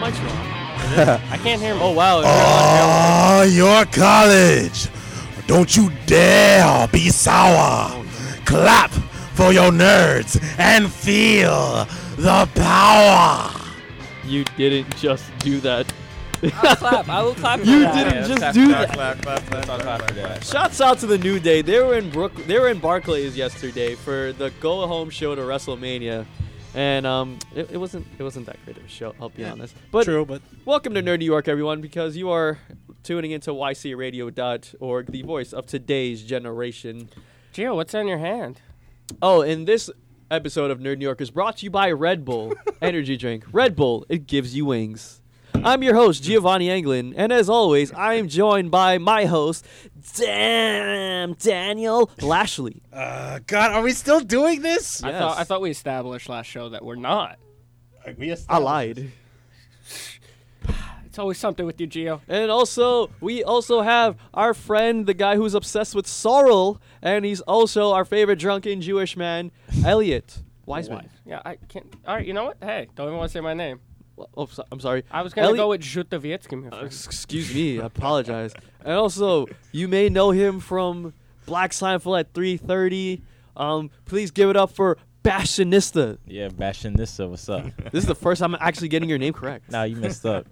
mic's wrong. I can't hear him. Oh, wow. Oh, your college. Don't you dare be sour. Clap for your nerds and feel the power. You didn't just do that. I'll clap. I will clap for You that. didn't just do that. Clap. Shouts out to the New Day. They were in Barclays yesterday for the go home show to WrestleMania, and it wasn't that great of a show. I'll be honest. But True, but welcome to Nerd New York, everyone, because you are tuning into ycradio.org, the voice of today's generation. Gio, what's on your hand? Oh, and this episode of Nerd New York is brought to you by Red Bull energy drink. Red Bull, it gives you wings. I'm your host, Giovanni Anglin, and as always, I am joined by my host, Daniel Lashley. God, are we still doing this? Yes. I thought we established last show that we're not. I lied. It's always something with you, Gio. And also, we also have our friend, the guy who's obsessed with sorrel, and he's also our favorite drunken Jewish man, Elliot Wiseman. Yeah, I can't. All right, you know what? Hey, don't even want to say my name. Oh, I'm sorry. I was going to go with Zhutovietsky. Excuse me, I apologize. And also, you may know him from Black Seinfeld at 3:30. Please give it up for Bastionista. Yeah, Bastionista, what's up? This is the first time I'm actually getting your name correct. Nah, you messed up.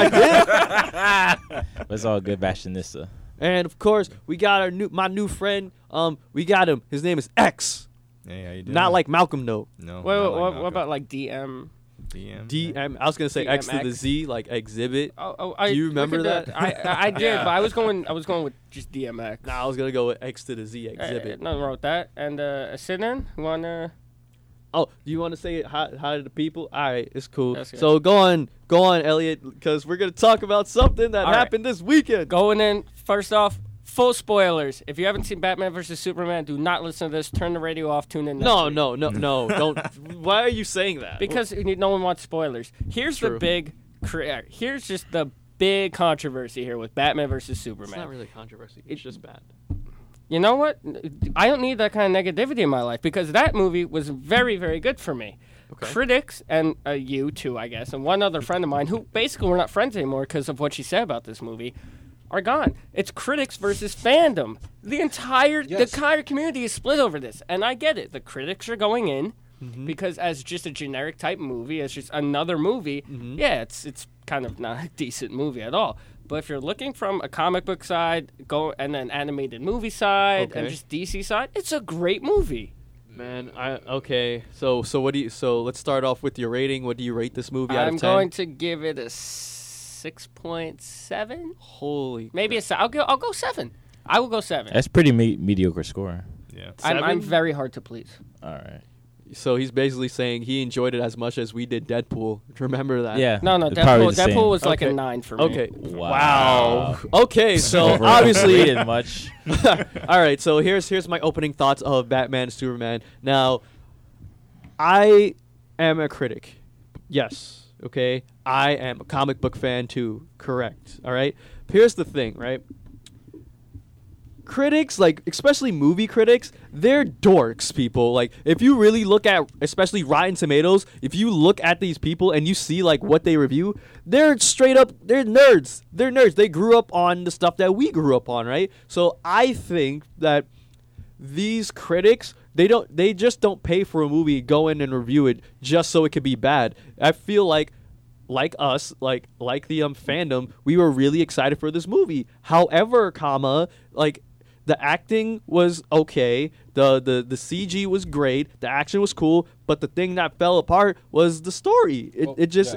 I did. But it's all good, Bastionista. And of course, we got my new friend. We got him. His name is X. Hey, how you doing? Not like Malcolm, though. No. Wait, not like what Malcolm. about like DM? DM? DM. I was gonna say X to the DMX. Z, like Exhibit. Do you remember that? I did, Yeah. but I was going with just DMX. Nah, I was gonna go with X to the Z, Exhibit. Nothing wrong with that. And Sinan, you wanna? Oh, do you want to say hi to the people? All right, it's cool. That's good. So go on, Elliot, because we're gonna talk about something that All right. happened this weekend. Going in first off. Full spoilers. If you haven't seen Batman vs Superman, do not listen to this. Turn the radio off. Tune in. Next week. No, don't. Why are you saying that? Because no one wants spoilers. Here's True. Here's just the big controversy here with Batman vs It's Superman. not really controversy. It's just bad. You know what? I don't need that kind of negativity in my life because that movie was very, very good for me. Okay. Critics and you too, I guess, and one other friend of mine who basically we're not friends anymore because of what she said about this movie, are gone. It's critics versus fandom. The entire community is split over this, and I get it. The critics are going in because as just a generic type movie, as just another movie, yeah, it's kind of not a decent movie at all. But if you're looking from a comic book side, and then animated movie side, and Okay. just DC side, it's a great movie. Man, okay. So what do you? So let's start off with your rating. What do you rate this movie out I'm of 10? going to give it a 6.7. Holy. Maybe a 7. I'll go 7. I will go 7. That's pretty mediocre score. Yeah. I'm 7? very hard to please. All right. So he's basically saying he enjoyed it as much as we did Deadpool. Remember that? Yeah. No, it's probably the same. Deadpool was like Okay. a 9 for me. Okay. Wow. Okay. So Overrated obviously, much. all right. So here's my opening thoughts of Batman and Superman. Now, I am a critic. Yes. Okay. I am a comic book fan too. Correct. All right. Here's the thing, right? Critics, like especially movie critics, they're dorks, people. Like if you really look at especially Rotten Tomatoes, if you look at these people and you see like what they review, they're straight up they're nerds. They're nerds. They grew up on the stuff that we grew up on, right? So I think that these critics, they just don't pay for a movie, go in and review it just so it could be bad. I feel like us, like the fandom, we were really excited for this movie. However, like the acting was okay, the CG was great, the action was cool, but the thing that fell apart was the story. It just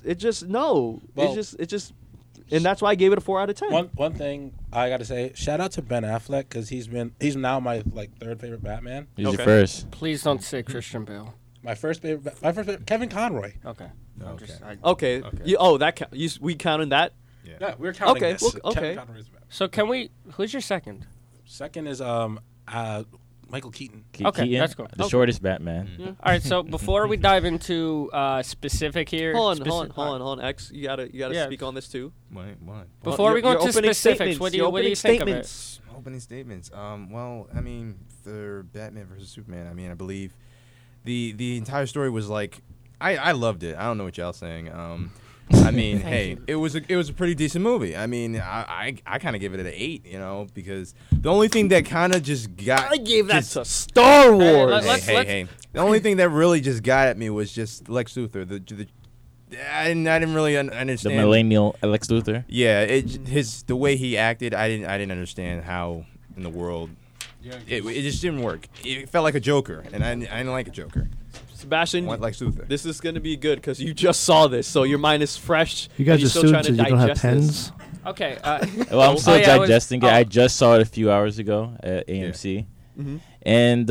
and that's why I gave it a 4 out of 10. One thing I gotta say, shout out to Ben Affleck because he's now my third favorite Batman. Who's your Okay. first? Please don't say Christian Bale. My first favorite, Kevin Conroy. Okay. Okay. Okay. Okay. We counted that. Yeah, we're counting Okay, this. well, okay. Kevin Conroy's Batman. So can we? Who's your second? Second is Michael Keaton. Okay, Keaton, that's cool. The Okay. shortest Batman. Yeah. All right. So before we dive into specific here, Hold on, X. You gotta Yeah. speak on this too. What? Before we go Your into opening specifics, statements, what do your you opening think of it? statements. Opening statements. Well, I mean, for Batman versus Superman, I mean, I believe the entire story was like, I loved it. I don't know what y'all saying. I mean, hey, it was a pretty decent movie. I mean, I kind of give it an 8, because the only thing that kind of just got I gave that to Star Wars. Hey. The only thing that really just got at me was just Lex Luthor. I didn't really The understand millennial Lex Luthor. Yeah, the way he acted, I didn't understand how in the world it just didn't work. It felt like a Joker, and I didn't like a Joker. Sebastian, I want Lex Luthor. this is gonna be good because you just saw this, so your mind is fresh. You guys and you're are still students trying and to you don't have digest this. pens. Okay. Well, I'm still yeah, I was- digesting it. I just saw it a few hours ago at AMC, and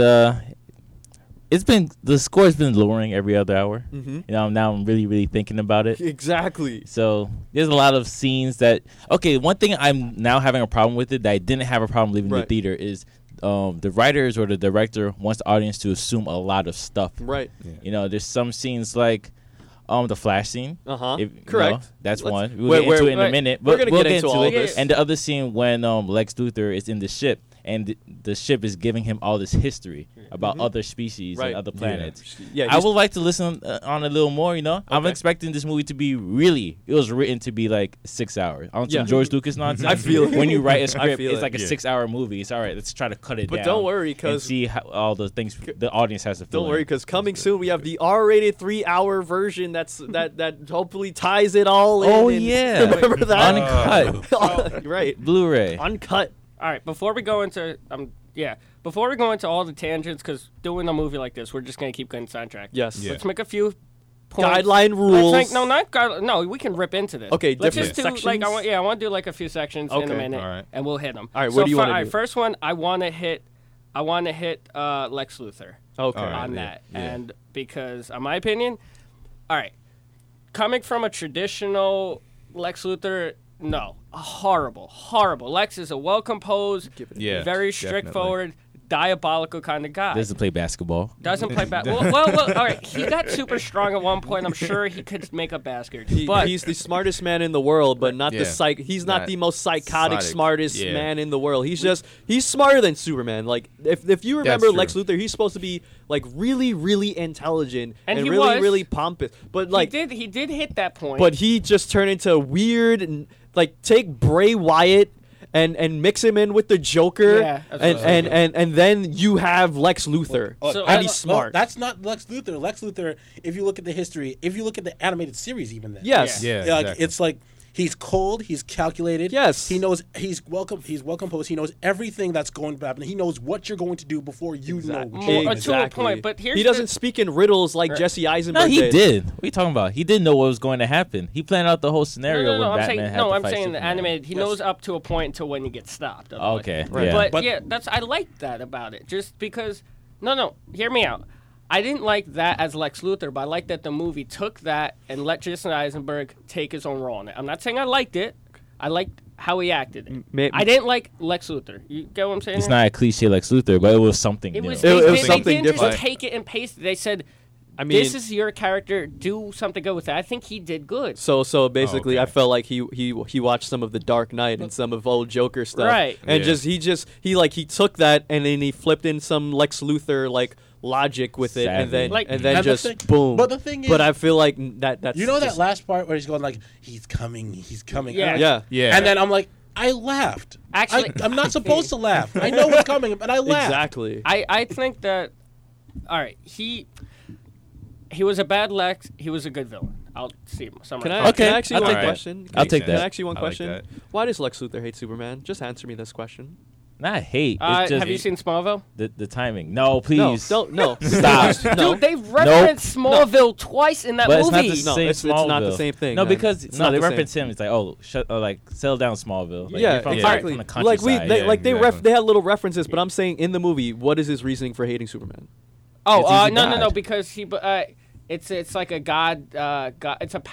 the score's been lowering every other hour. Now I'm really, really thinking about it. Exactly. So there's a lot of scenes that. Okay, one thing I'm now having a problem with it that I didn't have a problem leaving the theater is the writers or the director wants the audience to assume a lot of stuff. Right. There's some scenes like the Flash scene. Correct. That's one. We'll We'll get into it in a minute. we're But gonna we'll get into all it. of this. And the other scene when Lex Luthor is in the ship and the ship is giving him all this history about other species and other planets. Yeah, I would like to listen on a little more. I'm Okay. expecting this movie to be it was written to be like 6 hours. On some George Lucas nonsense. I feel it. When you write a script, feel it's it. like a 6-hour movie. It's all right. Let's try to cut it down. But don't worry, and 'cause see how, all the things the audience has to feel. Don't worry, because coming soon we have the R-rated 3-hour version that hopefully ties it all in. Oh and- yeah, remember that? uncut Right, Blu-ray. uncut. All right. Before we go into before we go into all the tangents, because doing a movie like this, we're just gonna keep getting sidetracked. Yes. Yeah. Let's make a few points. Guideline rules. No, we can rip into this. Okay, let's different just do sections? I want to do like a few sections in a Okay. minute, All right. and we'll hit them. All right, what do you wanna All right, do? first one, I want to hit Lex Luthor Okay. All right. on yeah, that, yeah. and because, in my opinion, all right, coming from a traditional Lex Luthor, no, horrible. Lex is a well composed, Yeah, very definitely. straightforward, diabolical kind of guy. Doesn't play basketball. Doesn't play well, all right. He got super strong at one point. I'm sure he could make a basket. But He's the smartest man in the world, but not Yeah. He's not Not the most psychotic, psychotic. smartest Yeah. man in the world. He's smarter than Superman. Like if you remember That's Lex true. Luthor, he's supposed to be like really, really intelligent And and he really, was. really pompous. But like, he did hit that point. but he just turned into weird. Like take Bray Wyatt. And mix him in with the Joker, Yeah, that's and, what I was and then you have Lex Luthor, So, and I- he's smart. That's not Lex Luthor. Lex Luthor, if you look at the history, if you look at the animated series, even then, Yes. Yeah, like, exactly. it's like he's cold, he's calculated. Yes. he knows he's well composed. He knows everything that's going to happen. He knows what you're going to do before you know. What More- you're to a Exactly. point, but here's he the- doesn't speak in riddles like Jesse Eisenberg No, he did. did. What are you talking about? He didn't know what was going to happen. He planned out the whole scenario when I'm Batman saying had to I'm fight saying the Superman. animated. He knows up to a point until when you get stopped. otherwise. Okay, Right. yeah. But, But- I like that about it, just because. No, hear me out. I didn't like that as Lex Luthor, but I like that the movie took that and let Jason Eisenberg take his own role in it. I'm not saying I liked it. I liked how he acted it. I didn't like Lex Luthor. You get what I'm saying? It's here? not a cliche Lex Luthor, but it was something It new. was. It was They something didn't different. just take it and paste it. They said, I mean, "This is your character. Do something good with it." I think he did good. so basically, Oh, I okay. felt like he watched some of the Dark Knight and some of old Joker stuff, Right. And Yeah. he took that and then he flipped in some Lex Luthor like logic with it, and then Like- and then And the just thing- boom. but the thing is- but I feel like that's You know that just- last part where he's going like, he's coming. Yeah. yeah. Yeah. And then I'm like, I laughed. Actually- I'm not supposed to laugh. I know what's coming, but I laughed. Exactly. I think that. All right, he was a bad Lex. He was a good villain. I'll see. Can I, Okay, can I ask you I'll one take that. question? I'll take Can that. I ask you one I like question? that. Why does Lex Luthor hate Superman? Just answer me this question. Not hate. It's just have you seen Smallville? the timing? No, please. No. Stop. No. Dude, they referenced Smallville twice in that But it's movie. not the No, same it's not the Smallville. same thing, No, man. because It's no, not they the same. reference him. It's like, oh, settle down, Smallville. Like, Yeah, you're from exactly. From the Like countryside. they yeah, like they exactly. they had little references, but I'm saying in the movie, what is his reasoning for hating Superman? Oh, It's he's a no, god. because he. It's like a god. It's a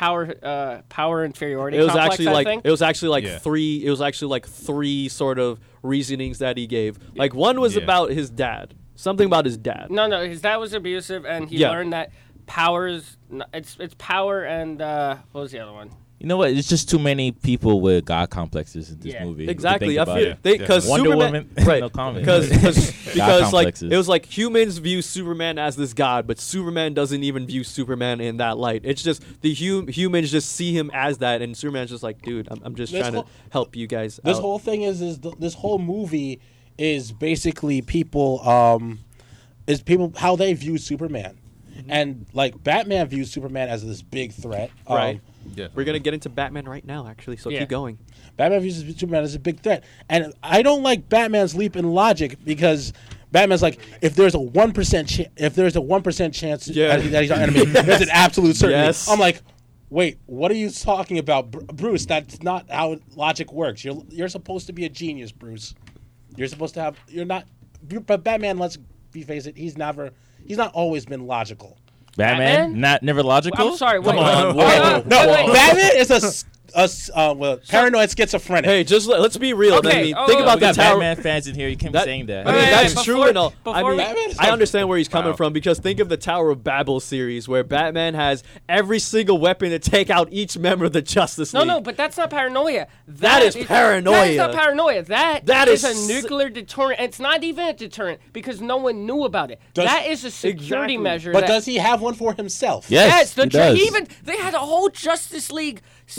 power inferiority. It was complex, actually I like think. it was actually like Yeah. three. It was actually like three sort of reasonings that he gave. Like one was Yeah. about his dad, something about his dad. No, his dad was abusive, and he Yeah. learned that powers. It's power and what was the other one? You know what? It's just too many people with God complexes in this Yeah. movie. Exactly. I feel it. because Wonder Superman, Woman, right? no comment. Because like complexes. it was like humans view Superman as this god, but Superman doesn't even view Superman in that light. It's just the humans just see him as that, and Superman's just like, dude, I'm just This trying to help you guys. This out. whole thing this whole movie is basically people how they view Superman, and like Batman views Superman as this big threat. Right. Yeah. We're gonna get into Batman right now, actually. So Yeah. keep going. Batman views Superman as a big threat, and I don't like Batman's leap in logic because Batman's like, if there's a 1% chance Yeah. that he's our enemy, there's an absolute certainty. Yes. I'm like, wait, what are you talking about, Bruce? That's not how logic works. You're supposed to be a genius, Bruce. You're supposed to have. You're not. But Batman, let's face it, he's not always been logical. Batman? Never logical? I'm sorry. Come wait, on. wait, Whoa. wait, No, wait, wait. Batman is paranoid schizophrenic. Hey, just let's be real. Okay, I mean, oh, think oh, about We the got tower. Batman fans in here. You can't be That- saying that. I mean, Wait, that's wait, true before- and all. I before mean, we- Batman is I understand where he's coming Wow. from because think of the Tower of Babel series where Batman has every single weapon to take out each member of the Justice League. No, but that's not paranoia. That is paranoia. That is not paranoia. That is is a nuclear deterrent. It's not even a deterrent because no one knew about it. Does- that is a security Exactly. measure. But that, does he have one for himself? Yes, the he does. they had a whole Justice League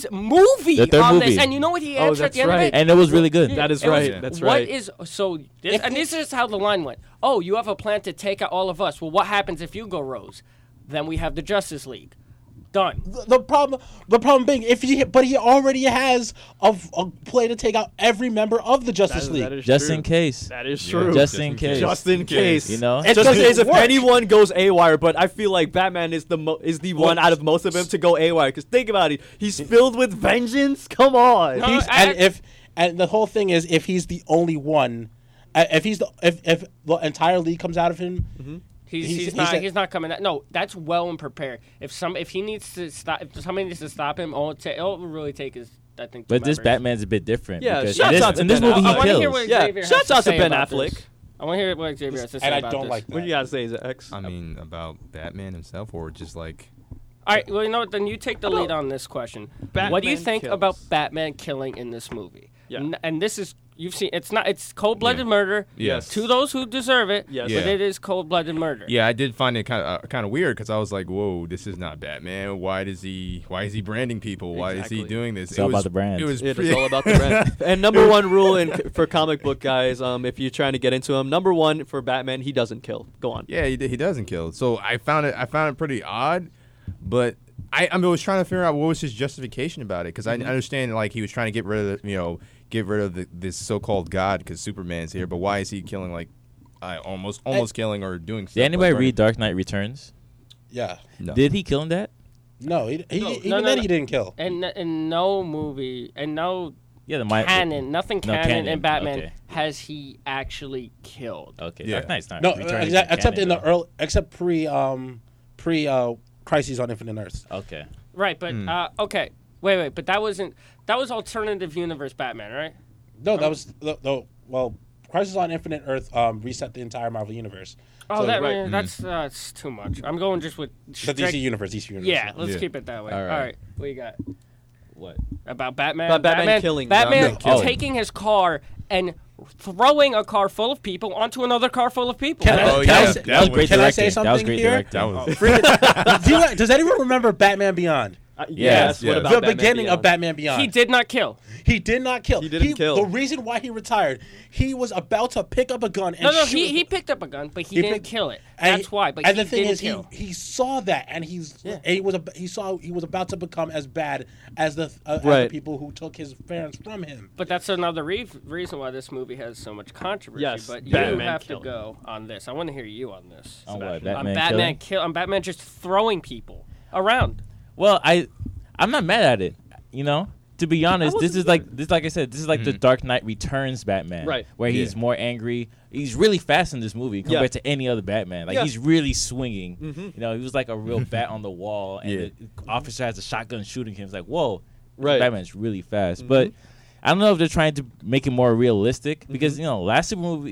movie The third on movie. this, and you know what he Oh, answered at that's the end right. of it? And it was really good. That is It was, right. Yeah. That's what right. is so? This is how the line went. Oh, you have a plan to take out all of us. Well, what happens if Hugo Rose? Then we have the Justice League. Done. The problem being, but he already has a play to take out every member of the Justice League. That is Just true. in case. That is Yeah, true. Just in case. Just in case. You know? It's Just in doesn't case if work. anyone goes AWire, but I feel like Batman is the one out of most of them to go AWire. Because think about it, he's filled with vengeance. Come on. No, And the whole thing is, if he's the only one, if the entire league comes out of him, He's not coming out. No, that's well and prepared. If he needs to stop, if somebody needs to stop him, it'll really take his. I think. But this members. Batman's a bit different. Yeah, because shouts out to in this Ben movie, Affleck. he I want to hear kills. what Yeah, Xavier has shouts out to say Ben about Affleck. this. I want to hear what Xavier has to say and I about don't this. like What do that. you gotta say, X? I mean, about Batman himself, or just like. All right, well, you know what? Then you take the lead on this question. What do you Batman think kills. about Batman killing in this movie? Yeah. And this is you've seen. It's cold-blooded murder. Yes. To those who deserve it. Yes. But Yeah. it is cold-blooded murder. Yeah, I did find it kind of weird because I was like, "Whoa, this is not Batman. Why is he branding people? Why is he Exactly. doing this?" It's all about the brand. It was It pretty- is all about the brand. And number one rule for comic book guys, if you're trying to get into him, number one for Batman, he doesn't kill. Go on. Yeah, he doesn't kill. So I found it pretty odd, but I was trying to figure out what was his justification about it because I understand like he was trying to get rid of this so-called god because Superman's here, but why is he killing like almost killing or doing? Did anybody read Dark Knight Returns? Yeah. No. Did he kill in that? No, even no, then no. he didn't kill. And in no movie and no Yeah, canon, nothing No canon canon, in Batman okay. has he actually killed. Okay, Yeah. Dark Knight's not. No, Returns except canon, in the though. early, except pre Crises on Infinite Earths. Okay. Right, but okay, wait, but that was alternative universe Batman, right? No, that was well, Crisis on Infinite Earth reset the entire Marvel universe. Oh, So, that's too much. I'm going just with the strict- DC universe. Yeah, let's Yeah. keep it that way. All All right. right, what you got What? about Batman? About Batman killing. Batman No, killing. taking his car and throwing a car full of people onto another car full of people. Can I- Oh can I yeah, say- That was great Can I directing. say That was something great here? directing. That was Does anyone remember Batman Beyond? Yes. What yes. about The Batman beginning Beyond? of Batman Beyond. He did not kill. He did not kill. He didn't kill. The reason why he retired, he was about to pick up a gun and No, shoot. he picked up a gun, but he He didn't picked- kill it. And That's why. But and he the thing didn't is, kill. he saw that, and he was about to become as bad as the Right. people who took his parents from him. But that's another reason why this movie has so much controversy. Yes, but you Batman have to killing. go on this. I want to hear you on this. On what? on Batman killing? On Batman just throwing people around. Well, I'm not mad at it. You know, to be honest, this is like I said, this is like the Dark Knight Returns Batman, Right. Where he's more angry. He's really fast in this movie compared to any other Batman. Like Yeah. he's really swinging. You know, he was like a real bat on the wall, and Yeah. the officer has a shotgun shooting him. It's like, whoa, Right. Batman's really fast. But I don't know if they're trying to make it more realistic because last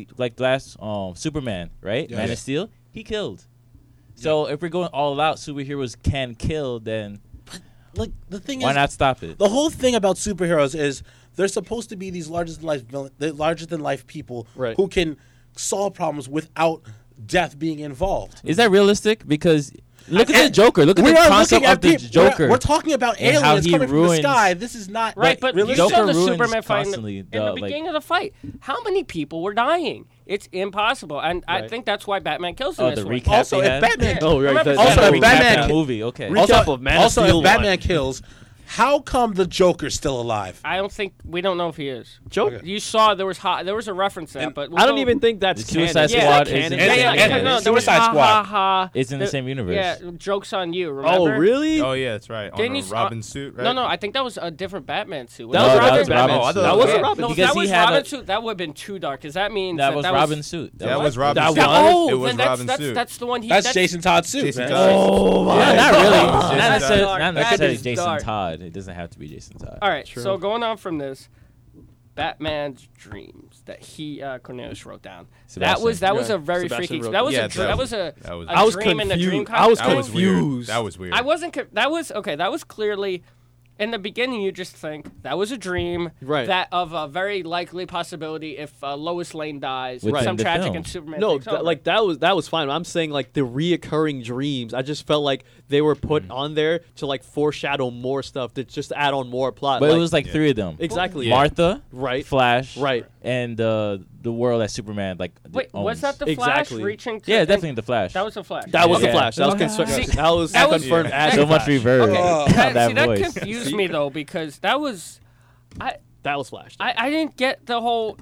Superman, right? Yeah. Man of Steel, he killed. So if we're going all out, superheroes can kill, then like the thing Why is, not stop it? the whole thing about superheroes is they're supposed to be these larger than life people Right. who can solve problems without death being involved. Is that realistic? Because look at the And Joker. Look at we the are concept looking of at the peop- Joker. We're talking about and how aliens he coming from the ruins- sky. This is not Right, but you realistic. saw Joker the ruins Superman fight constantly in the like- beginning of the fight. How many people were dying? It's impossible, and I Right. think that's why Batman kills in Oh, this the one. recap. Also, they if had? Batman, Oh, right. Remember- Also, Yeah, if recap Batman that ki- movie, okay. Recap of Man of also, Steel if Batman 1. kills, how come the Joker's still alive? I don't think we don't know if he is. Joke. Okay. You saw there was a reference to that, And but I don't even think that's The Suicide canon. Squad Is that is canon? in Yeah, the yeah, same yeah, universe. no, there was Suicide ha, Squad. ha, ha. It's in the same universe. Yeah, jokes on you. Remember? Oh, really? Oh yeah, that's right. Didn't On you a s- Robin suit, right? No, I think that was a different Batman suit. That No, was that Robin was Batman. Robin. Oh, I thought That was yeah. a Robin. No, if Because that he was had Robin a- suit, that would have been too dark. Because that means That was Robin's suit. That was That Robin's was- suit. Oh, It was then Robin's suit. that's the one he. That's Jason Todd's suit. Jason man. Todd. Oh, my Yeah, not really. Jason Not Todd. necessarily, Dark. not That necessarily is Jason dark. Todd. It doesn't have to be Jason Todd. All right, True. so going on from this, Batman's dreams that he Cornelius wrote down. Sebastian. That was Yeah, a very Sebastian freaky. wrote That was that. a Yeah, dr- that was a that was- a I was dream in a dream confused. kind I was of That thing. was weird. confused. That was weird. I wasn't. That was okay. That was clearly. In the beginning, you just think that was a dream, Right. That of a very likely possibility if Lois Lane dies, Within some the tragic film. and Superman. No, takes over. like that was fine. I'm saying like the reoccurring dreams. I just felt like they were put on there to like foreshadow more stuff, to just add on more plot. But like, it was like three of them. exactly Martha, Right. Flash, Right. and the world that Superman Wait, owns. was that the Flash Exactly. reaching? To, Yeah, and- definitely the Flash. That was the Flash. That was Okay. the Flash. That was constructed. See, That was that was- confirmed as so the much Flash. reverb Okay, on that, that see, that voice. confused See? me though because that was. That was Flash. I didn't get the whole.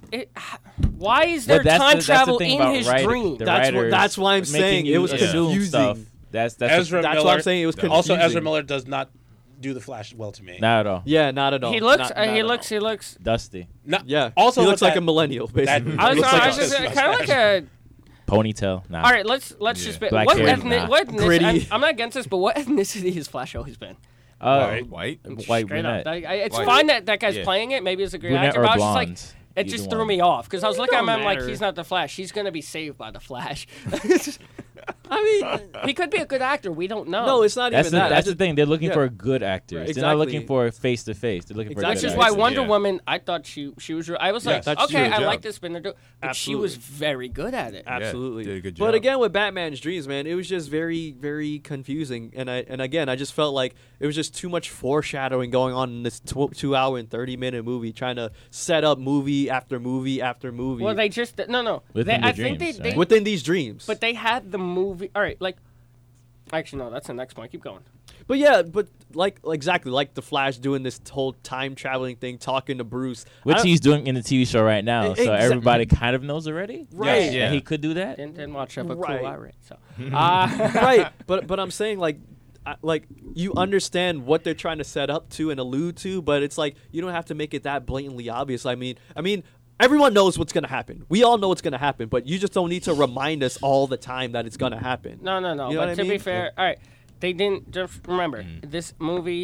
Why is there But that's time the travel thing in about his writing. dream? The That's what- writers that's why I'm making saying you it was assume confusing. Stuff. That's Ezra That's Miller. what I'm saying. It was confusing. Also, Ezra Miller does not do the Flash well to me. not at all. Yeah, not at all. He looks. Not at He all. looks. He looks. Dusty No, Yeah. Also, he looks with like that- a millennial, basically. I was, Looks like I was a- just kind of like a. Ponytail. Nah. All right, let's just. Black What, hair, ethnic, nah. what ethnicity? Gritty. I'm not against this, but what ethnicity has Flash always been? White. White Straight brunette. up. It's White. fine that guy's Yeah. playing it. Maybe it's a great Brunette actor, or but I was just like, blonde. it just Either threw one. me off because I was looking at him. I'm like, matter. he's not the Flash. He's gonna be saved by the Flash. I mean, he could be a good actor. We don't know. no, it's not That's even that. that's I the thing. They're looking yeah. for good actors. Right, They're not looking exactly. for face to face. They're looking for Exactly. Which good is actors. why Wonder Yeah. Woman, I thought she was. I was like, Yes. That's okay, true. I Good like job. this spinner, but she Absolutely. was very good at it. Absolutely. did a good But job. again, with Batman's dreams, man, it was just very, very confusing. And again, I just felt like it was just too much foreshadowing going on in this 2 hour and 30-minute movie, trying to set up movie after movie after movie Well, they just no. Within They, the I think dreams, they right? within these dreams. but they had the movie. All right, like. Actually, no. That's the next point. Keep going. But yeah, but like exactly like the Flash doing this whole time traveling thing, talking to Bruce, Which I- he's doing in the TV show right now. So everybody kind of knows already. Right. Yeah. That he could do that. Didn't watch it, but Right. cool. All right. So. right. But I'm saying like you understand what they're trying to set up to and allude to, but it's like you don't have to make it that blatantly obvious. I mean, everyone knows what's gonna happen. We all know what's gonna happen, but you just don't need to remind us all the time that it's gonna happen. No. You know But what I to be mean? fair, all right, they didn't. Just remember, this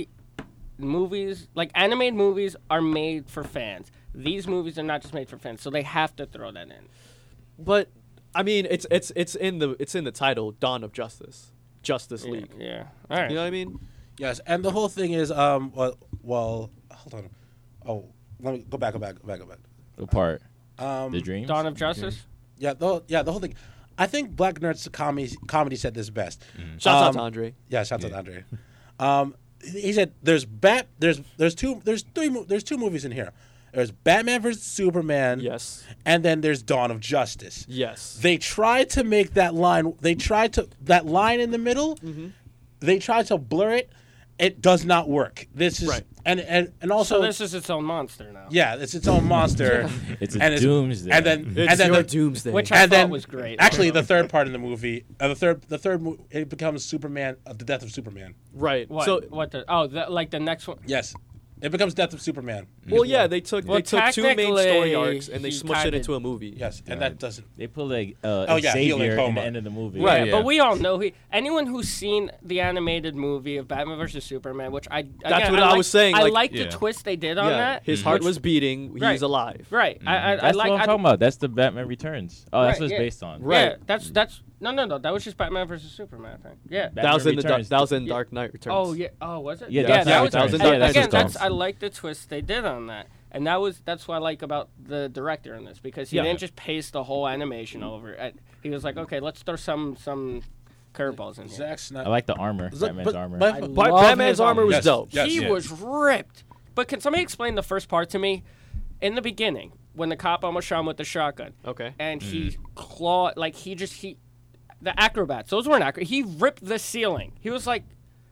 movies like animated movies are made for fans. These movies are not just made for fans, so they have to throw that in. But I mean, it's in the title, Dawn of Justice, Justice League. Yeah. All right. You know what I mean? Yes, and the whole thing is well, hold on. Oh, let me go back. The part. The dreams. Dawn of Justice. Yeah, the whole thing. I think Black Nerds comedy said this best. Shouts out to Andre. Yeah, shouts out to Andre. He said there's two movies in here. There's Batman vs Superman. Yes. And then there's Dawn of Justice. Yes. They tried to make that line. That line in the middle. Mm-hmm. They tried to blur it. It does not work. This is Right. and also So this is its own monster now. yeah, it's its own monster. It's a and doomsday. And then It's and then your the, doomsday. Which I and thought then was great. Actually, the third part in the movie, it becomes Superman, the death of Superman. right. What? So What the? Like the next one. Yes, it becomes Death of Superman. well, yeah, they took Well, two main story technically, arcs and they he smushed it kinda- into a movie. Yes, and that doesn't. They pull like yeah, Xavier healing in coma. the end of the movie. Right. Yeah, but we all know anyone who's seen the animated movie of Batman vs Superman, which What I I was saying, I like- like the Yeah. twist they did on Yeah, that. his heart which- was beating. Right. He's alive. right. I That's like. what I'm talking about. That's the Batman Returns. Oh, that's Right, what it's yeah. based on. Right. Yeah, that's No. That was just Batman versus Superman, I think. Yeah. That was in Returns. that was in Dark Knight Returns. Oh yeah. Oh, was it? Yeah, that Dark was. Knight was in Returns. Dark Knight Again, Returns. I like the twist they did on that, and that's what I like about the director in this because he Yeah. didn't just paste the whole animation over. He was like, okay, let's throw some curveballs in here. Zack Snyder. I like the armor, Look, Batman's but- armor. but- I But love Batman's his armor was Yes. dope. Yes. He Yeah. was ripped. But can somebody explain the first part to me? In the beginning, when the cop almost shot him with the shotgun, Okay. and he clawed, like the acrobats, those weren't acrobats. He ripped the ceiling. He was like,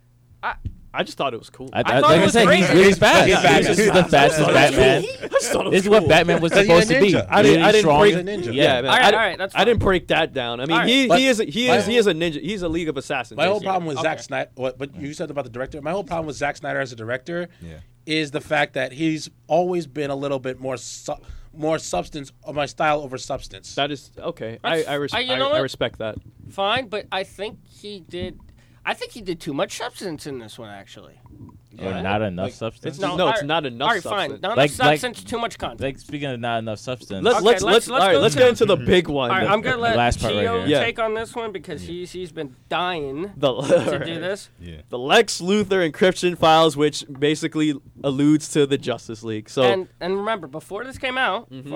I just thought it was cool. I like thought it I was said, great. he's really fast. He's Batman. This is the fastest Batman. I just thought it was This is cool. what Batman was Because he's a supposed to be. ninja. I didn't strong. break. He's a ninja. Yeah, man. All right, I, all right, that's I didn't fine. break that down. I mean, All right. he But- is a ninja. He's a League of Assassins. My whole basically. problem with Zack Okay. Snyder, what you said about the director, my whole problem with Zack Snyder as a director Yeah. is the fact that he's always been a little bit more substance, or my style over substance. That is okay. That's- you know I what? respect that. fine, but I think he did too much substance in this one, actually. Or not enough substance. No, it's not enough All right, substance. fine. Not Like- enough substance, too much content. Like speaking of not enough substance. Let's Okay, let's all right. go Let's to- get into the big one. All right, I'm gonna let last part right Gio here. Yeah. take on this one because he's been dying the, to do this. Yeah. the Lex Luthor encryption files, which basically alludes to the Justice League. So And remember, before this came out, we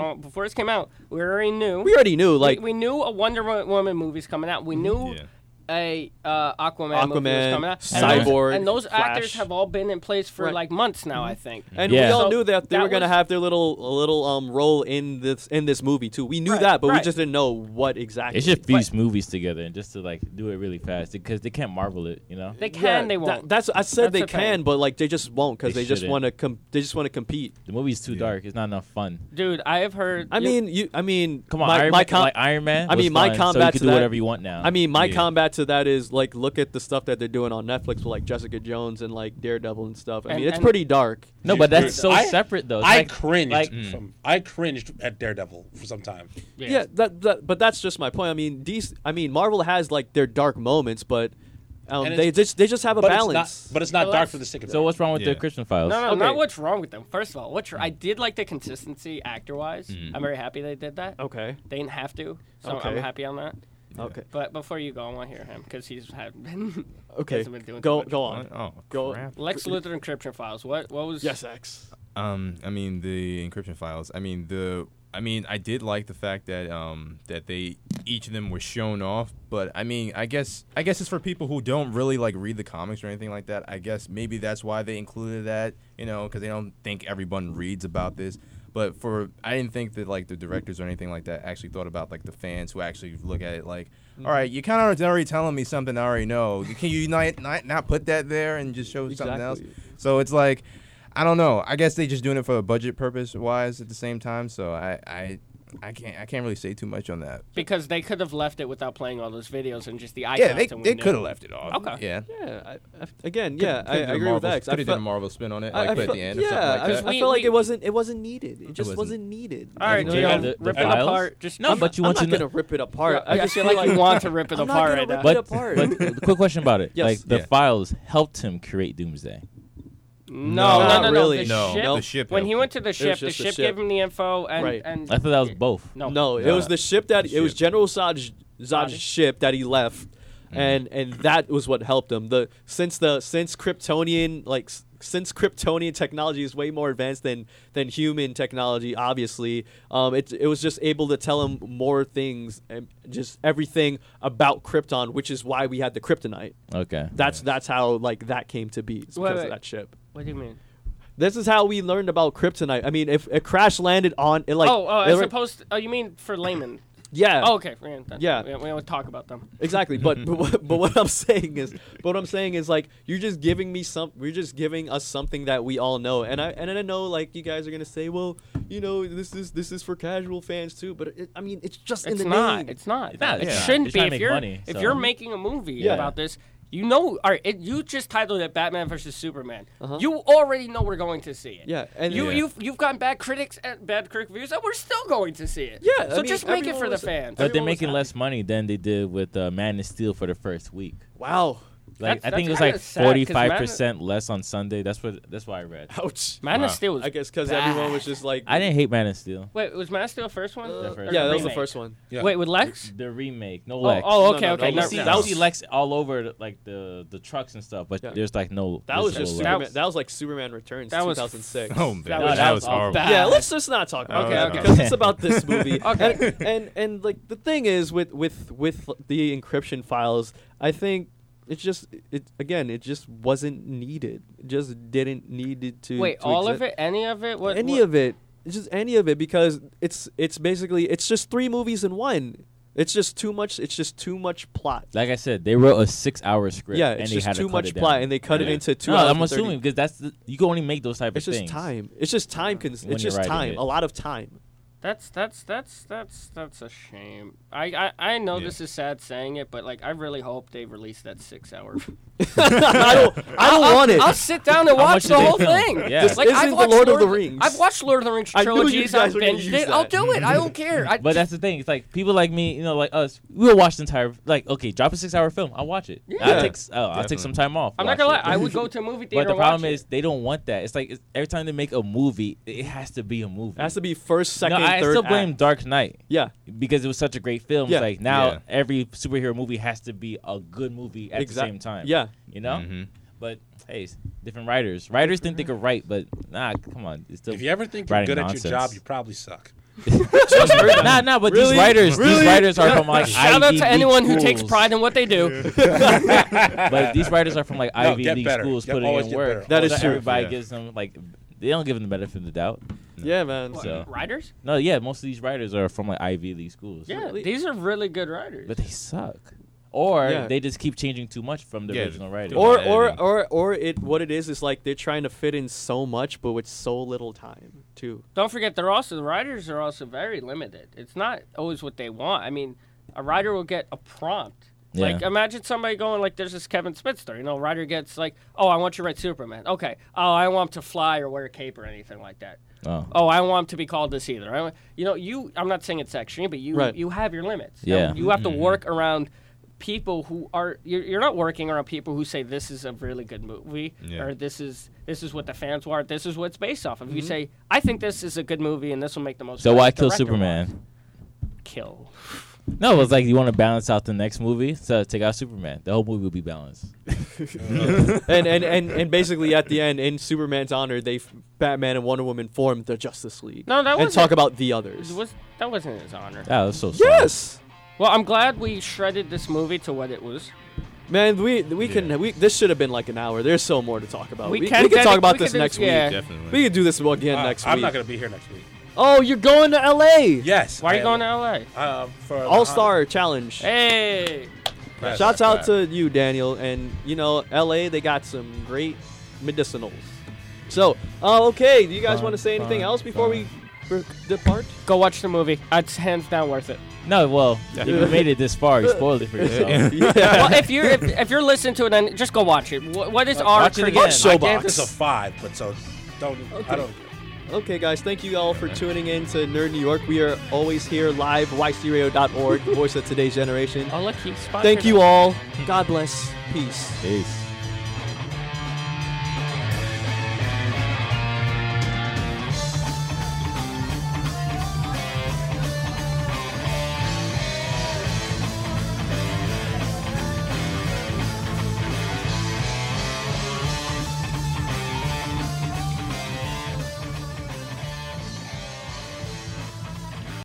already knew. we already knew, like we knew a Wonder Woman movie's coming out. We knew Yeah. a Aquaman movie was coming out. Cyborg, and those actors Flash. have all been in place for Right. like months now. I think. And Yeah. we all So knew that they that were gonna was- have their little role in this movie too. We knew Right, that, but we right. just didn't know what exactly. They should fuse movies together and just to like do it really fast because they can't Marvel it, you know. They can, they won't. That's I said That's they the thing. can, but like they just won't because They they just shouldn't. want to they just want to compete. The movie's too dark. It's not enough fun. Dude, I have heard. I mean, Come on, my, Iron my Man, com- like Iron Man. I mean, was my fun, so combat you can to do that- whatever you want now. I mean, my Yeah. combat to that is like look at the stuff that they're doing on Netflix with like Jessica Jones and like Daredevil and stuff. I mean, it's And- pretty dark. no, but that's so I- separate though. It's I like- cringed. like- I cringed at Daredevil for some time. Yeah, but that's just my point. I mean, Marvel has like their dark moments, but And they it's- just have a But balance. it's not Well, dark that's- for the sake of it. So what's wrong with Yeah. the Christian Files? No, Okay. not what's wrong with them. First of all, I did like the consistency actor-wise. I'm very happy they did that. Okay. They didn't have to, so I'm Okay. happy on that. Okay. But before you go, I want to hear him because he's been Okay. hasn't been doing Go too much. go on. Oh, Go- crap. Lex Luthor encryption files. What was? Yes, X. I mean the encryption files. I mean I did like the fact that that they each of them were shown off, but I mean I guess it's for people who don't really like read the comics or anything like that. I guess maybe that's why they included that, you know, because they don't think everyone reads about this. But I didn't think that like the directors or anything like that actually thought about like the fans who actually look at it like, all right, you kind of already telling me something I already know. Can you not put that there and just show something else? Exactly. So it's like, I don't know. I guess they just doing it for a budget purpose wise at the same time. So I can't really say too much on that. Because they could have left it without playing all those videos and just the icons. Yeah, they and we they knew. could have left it off. Okay. Yeah. Yeah. I agree with X. Could have done a Marvel spin on it, like put at the end or something like that. I feel like it wasn't needed. It just wasn't. wasn't needed. All right, You know, Yeah, Gio, the rip it files? apart. Just No, but you I'm want not to know. gonna rip it apart. I just feel like you want to rip it I'm not apart gonna right rip now. it But, apart. but quick question about it. Yes. Like the Yeah. files helped him create Doomsday. No, Not really. The No, ship, the ship when helped he him. went to the ship just the gave ship. him the info and Right. and I thought that was both. No, it was the ship that it was ship. General Zod's ship that he left, and that was what helped him. Since Kryptonian since Kryptonian technology is way more advanced than human technology, obviously, it was just able to tell him more things and just everything about Krypton, which is why we had the kryptonite. Okay. That's how like that came to be it's because wait. of that ship. What do you mean? This is how we learned about kryptonite. I mean, if it crash landed on it, like As opposed to, you mean for layman? yeah. Oh, okay. Yeah. We don't talk about them. Exactly, but what I'm saying is like you're just giving us something that we all know, and I know like you guys are gonna say, well, you know, this is for casual fans too, but I mean it's just in It's the not. name. It's not. It's not. It Yeah. shouldn't You're be. trying to make money, If so. you're making a movie Yeah. about this, you know, all right. You just titled it Batman versus Superman. Uh-huh. You already know we're going to see it. Yeah, and you've gotten bad critic reviews, and we're still going to see it. Yeah, I so mean, just make it everyone for the was- fans. But they're Everyone was making happy. less money than they did with Man of Steel for the first week. Wow. Like I That's think it was kinda like sad, 'cause 45% less on Sunday. That's what I read. Ouch. Man Wow. of Steel was. I guess because everyone was just like. I didn't hate Man of Steel. Wait, was Man of Steel the first one? The first Yeah, one. that was the Remake? first one. Yeah. Wait, with Lex? The remake, no Oh, Lex. oh, okay, No, no, okay. no, No, you see- no. that You was- see Lex all over like the trucks and stuff, but Yeah. there's like no. That was there's just no Superman. Lex. That was like Superman Returns, That was 2006. Oh man, That that was was horrible. bad. Yeah, let's just not talk about Okay, that okay. because it's about this movie. Okay. And like the thing is with the encryption files, I think it's just it just wasn't needed. It just didn't need it to. Wait, to all exist. of it? Any of it? What? Any what? of it. It's just any of it because it's basically it's just 3 movies in one. It's just too much. It's just too much plot. Like I said, they wrote a 6-hour script. Yeah, and it's they just had to too cut much it down. plot, and they cut it Yeah. into 2 No, hours. I'm and 30. assuming because you can only make those type It's of just things. time. It's just time. when It's you're just writing time. it. A lot of time. That's a shame. I know Yeah. this is sad saying it, but like I really hope they release that 6-hour. I don't want it. I'll sit down and How watch much the did they whole film? thing. Yeah. This Like, I've isn't the watched Lord of the Rings. I've watched Lord of the Rings I knew you trilogies. guys I've were gonna binged use it. I'll that. do it. I don't care. But that's the thing. It's like people like me, like us, we'll watch the entire. Like, okay, drop a 6-hour film. I'll watch it. Yeah. I'll take Definitely. some time off. I'm not watch gonna lie. it. I would go to a movie theater. But the and watch problem it. is they don't want that. It's like every time they make a movie, it has to be a movie. It has to be first, second, no, I third still blame act. Dark Knight Yeah, because it was such a great film. Yeah. It's like now Yeah. every superhero movie has to be a good movie at the same time. Yeah, You know? Mhm. But hey, different writers. Writers think they could write, but nah, come on. It's still If you ever think you're writing good at nonsense. your job, you probably suck. nah, but Really? these writers are from like Shout out Ivy to League anyone who schools. takes pride in what they do. But these writers are from like No, Ivy get League better. schools Get- putting always in get work. better. That So is true. Everybody Yeah. gives them like they don't give them the benefit of the doubt. yeah, man. So Writers? no, yeah, most of these writers are from like Ivy League schools. Yeah, Really? these are really good writers. But they suck. Or Yeah. they just keep changing too much from the Yeah, original writing. Or- Or what it is like they're trying to fit in so much, but with so little time too. Don't forget, the writers are also very limited. It's not always what they want. I mean, a writer will get a prompt. Yeah. Like, imagine somebody going like, "There's this Kevin Smith story." A writer gets like, "Oh, I want you to write Superman." Okay. "Oh, I want him to fly or wear a cape or anything like that." Oh. "Oh, I want him to be called this either." I'm not saying it's extreme, but Right. you have your limits. Yeah. You have to work around people who are you're not working around people who say this is a really good movie Yeah. or this is what the fans want, this is what it's based off of. You say, I think this is a good movie and this will make the most So money, why the kill director Superman? wants. Kill. No, it's like you want to balance out the next movie, so take out Superman. The whole movie will be balanced. and basically at the end, in Superman's honor, Batman and Wonder Woman formed the Justice League. No, that and wasn't- talk about the others. That wasn't his honor. That was so sad. Yes, Well, I'm glad we shredded this movie to what it was. man. We this should have been like an hour. There's so more to talk about. We We can can talk about we this can do- next yeah. week. Definitely. We could do this again next week. I'm not going to be here next week. Oh, you're going to L.A. Yes. Why are I you am. going to LA? For the All-Star Challenge. Hey. Yes, Shouts out right. to you, Daniel. And, L.A., they got some great medicinals. So, okay. Do you guys want to say anything else before we depart? Go watch the movie. It's hands down worth it. No, well, if you made it this far, you spoiled it for yourself. Yeah. Well, if you're listening to it, then just go watch it. What is our Watch it critique? again. Showbox. I gave this a 5, but so don't. I don't. Okay, guys, thank you all for tuning in to Nerd New York. We are always here live, ycradio.org, voice of today's generation. Oh, look, he's sponsored Thank us. you all. God bless. Peace. Peace.